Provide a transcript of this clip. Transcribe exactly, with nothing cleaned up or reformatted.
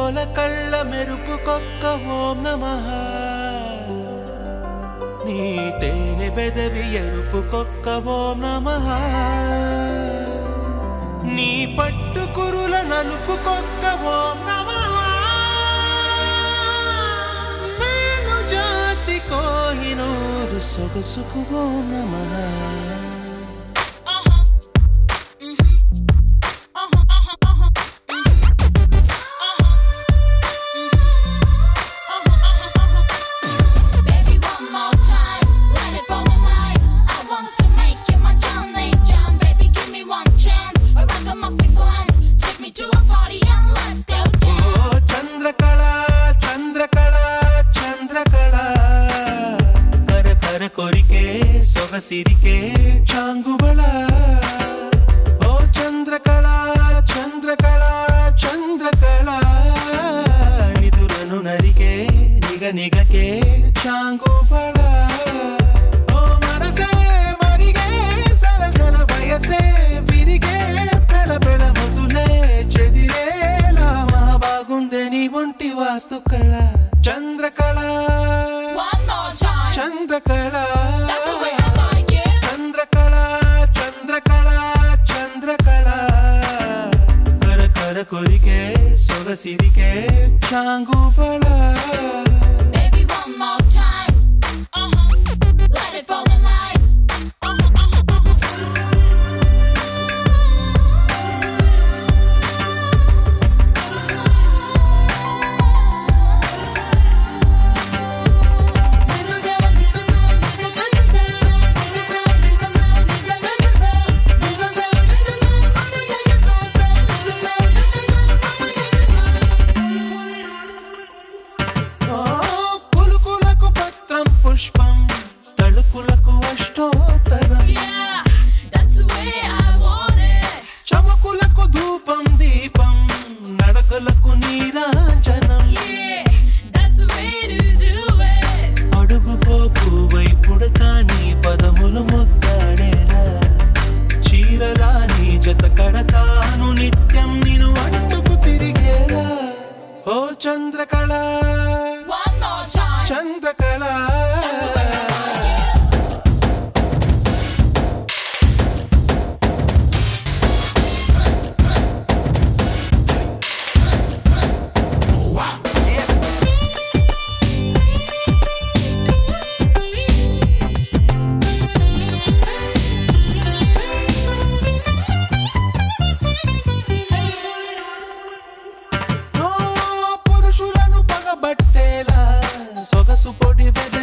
కోల కళ్ళ మెరుపుకొక్క ఓం నమః నీ తేనె బెదవి ఎరుపుకొక్క ఓం నమః నీ పట్టు కురుల నలుపుకొక్క ఓం నమః మేలు జాతి కోహినూరు సొగసుకు ఓం నమః సిరికే చాంగుబళ ఓ చంద్రకళ చంద్రకళ చంద్రకళ నిదురను నరికే నిగ నిగకే చాంగుబళ ఓ మనసే మరిగే సరసన వయసే విరిగే పెళ పెళ మొదలే చెదిరేలా మా బాగుందే నీ ఒంటి వాస్తు కళ చంద్రకళ చంద్రకళ కొరికే సొగసిరికే చాంగుబళ Baby one more time uh-huh let it fall in line పుష్పం తళుకులకు అష్టోత్తరం that's the way I want it చమకులకు ధూపం దీపం నడకలకు నీరాంజనం yeah that's the way to do it అడుగుపోకు వైపుడతా నీ పదములు ముద్దాడేలా చీరలా నీ జత కడతాను నిత్యం నిన్ను అంటుకు తిరిగేలా ఓ Chandrakala one more time Chandrakala సొగసు పొడి